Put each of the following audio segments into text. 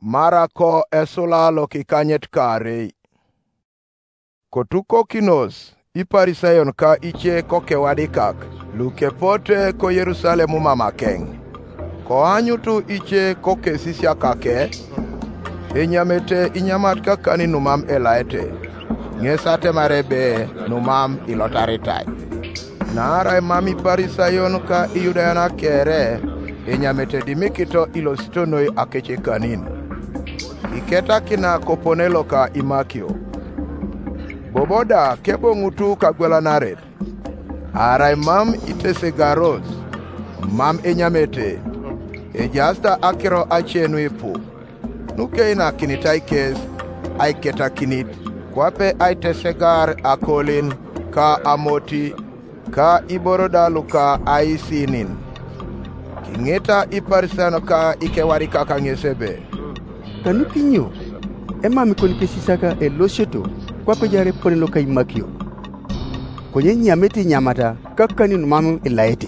mara ko esulalo kikanyet kare. Kotuko kinos iparisayon ka iche koke wadikak luke pote ko Yerusalemu mamakeng. Ko anyutu iche koke sisya kake enyamete inyamat kakani numam elaete ngesate marebe numam ilotaritai. Nara mami parisayon ka iyudayana kere enyamete dimikito ilositonoi akeche kanin. Iketa kina koponelo ka imakio. Boboda kebo ngutu kagwela naret. Arai mam itese garos. Mam enyamete. Ejasta akiro achenu ipu. Nuke ina kinitai kes. Aiketa kinit. Kwape aitesegar akolin ka amoti. Ka iborodalu ka aisinin. Kingeta iparisano ka ikewari kaka ngesebe. Kanukinyo. Ema mikoni kesisaka elosheto. Kwape jare ponelo ka imakio. Konye nyameti nyamata kakani numamu ilaete.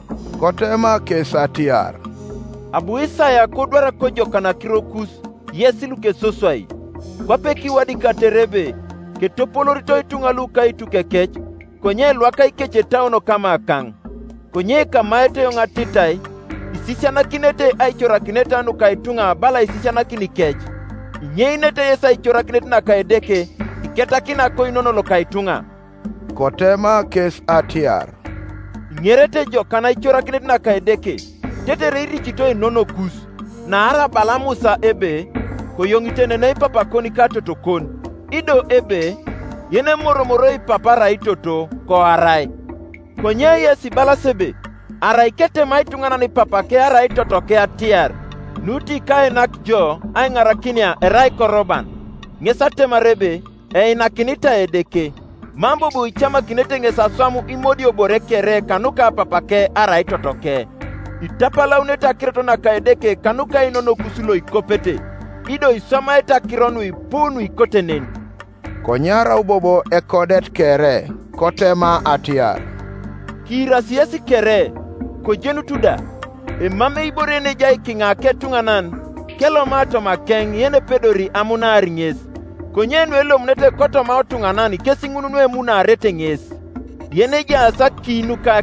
Kotema kesatiar. Abu Isaya kodwara kojo kana kirokus yesilu kesoswai. Kwape kiwadi katerebe ketopolorito itungalu ka itukekech. Konye lwaka ikeche taono kama akang. Konye kamaete yonga titai. Isisiana kinete aichora kinete anu kaitunga bala isisiana kinikech. Inye inete yesa aichora kinete na kaedeke. Iketa kina koinono lo kaitunga. Kotema kes atiar. Ngerete jo kana ichora kinete na kaedeke. Tete reiri chito inono kus. Na ara balamusa ebe. Koyongitene na ipapa koni katoto kon. Ido ebe. Yene moromoroi papara itoto ko arai. Konye yesi bala sebe. Arai kete maitungana ni papa ke arai toto ke atiar. Nuti kae nak jo ay ngarakinia erai koroban. Ngesate marebe inakinita edeke. Mambo bu ichama kinete ngesaswamu imodi oborekere kanuka papa ke arai toto ke. Itapala uneta kireto na kaedeke kanuka inono kusulo ikopete. Ido isoma eta kironu ipunu ikotenen. Konyara ubobo ekodet kere, kotema atiar. Kira siyasi kere, kojenu tuda. Mame iborene jai kinga ketunganan, kelo mato makeng yene pedori amuna aringes. Konyenu elo mnete koto mautunganani kesingununwe muna aretenges. Yene jasa kinuka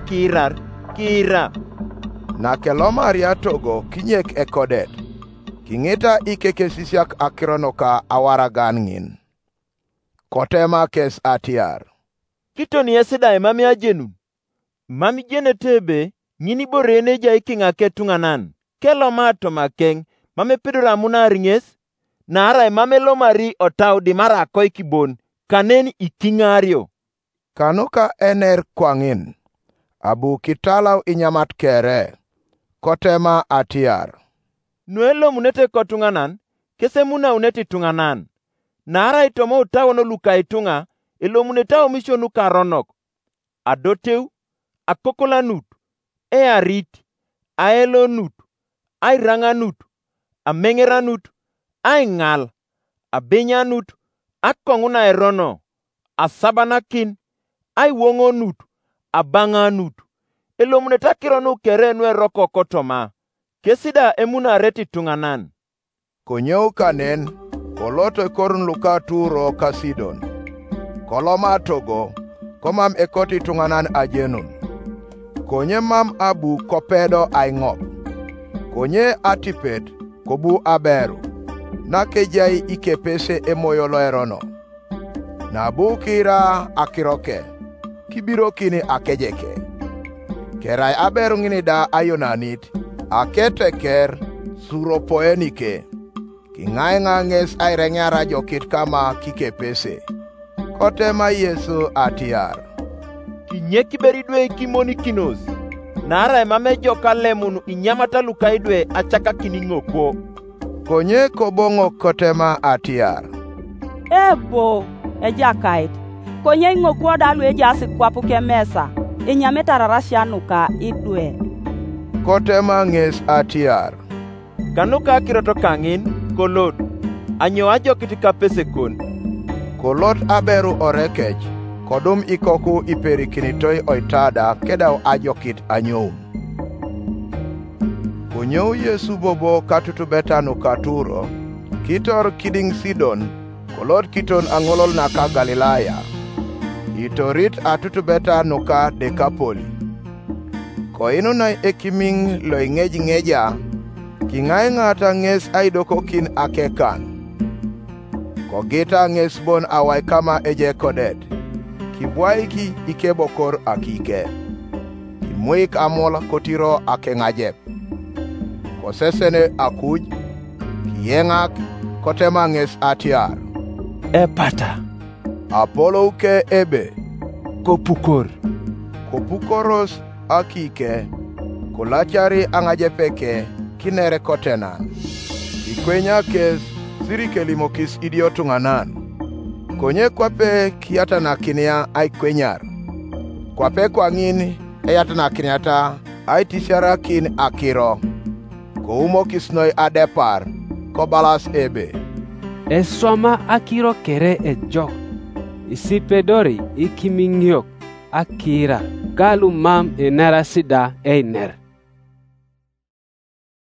kira. Na keloma ariatogo kinyek ekodet. Kingeta ikeke sisyak akironoka awaragan ngin. Kotema kes atiar. Kitoni esida mami ajenu. Mami jene tebe, nyini borene jai kinga ketunganan. Kelo mato makeng, mame pedora muna aringes. Na ara mame lomari otau di mara koi kibon, kanen ikingario. Kanuka ener kwangin. Abu kitalaw inyamat kere. Kotema atiar. Nuelo munete kotunganan, kese muna uneti tunganan. Na ara itomo utawo no luka itunga, elo muneta omisho nuka ronok. Adoteu, akokola nut, arit, aelo nut, ranga nut, amengera nut, ngal, abenya nut, akonguna erono, asabanakin, wongo nut, abanga nut. Elo muneta kironu kere nwe roko kotoma. Kesida emuna reti tunganan. Konyeu kanen, koloto korun luka Turo ka Sidon. Koloma togo, komam ekoti tunganan ajenun. Konye mam abu kopedo aingop. Konye atipet, kobu aberu. Nakejai ikepese emoyolo erono. Nabu kira akiroke, kibiro kini akejeke. Kerai aberu ngini da ayonanit, akete ker suropoenike. Kingai nganges airenyara jokit kama kikepese. Kotema Yesu atiar. Kinyeki beridwe kimoni kinos. Nara mame joka lemunu inyamata lukaidwe achaka kiningoko. Konye kobongo kotema atiar. Ebo, ejakait. Konye ngoko dalu ejasi kwapu ke mesa. Inyameta rarashanuka idwe. Kotema nges atiar. Kanuka kiroto kangin, kolot. Anyo ajo kitika pese kon. Kolot aberu orekech. Kodum ikoku iperikinitoi oitada kedau ajokit anyou. Kunyou Yesu bobo katutu betanu katuro, kitor kiding Sidon kolot kiton ang'olol naka Galilaya. Itorit atutubeta nuka Dekapoli. Ko inu na ekiming lo ng'eja king'ae ng'ata ng'es aidoko kin akekan. Ko gita ng'es bon awai kama eje kodet. Kibwaiki ikebo kor akike. Kimwik amola kotiro ake ng'ajep. Ko sesene akuj kiyeng'ak kotema ng'es atiar. Epata. Apolo uke ebe. Kopukor. Kopukoros akike. Kolachari ang'ajepeke kinere kotenan. Ikwenya kes sirikelimokis idiotung'anan. Konye kwape kiatana kinia aikwenyar. Kwape kwa ngini eyatana kiniata aitisiara kin akiro. Koumo kisnoi adepar kobalas ebe. Eswama akiro kere ejok. Isipedori ikimingyok akira galu mam enara sida einer.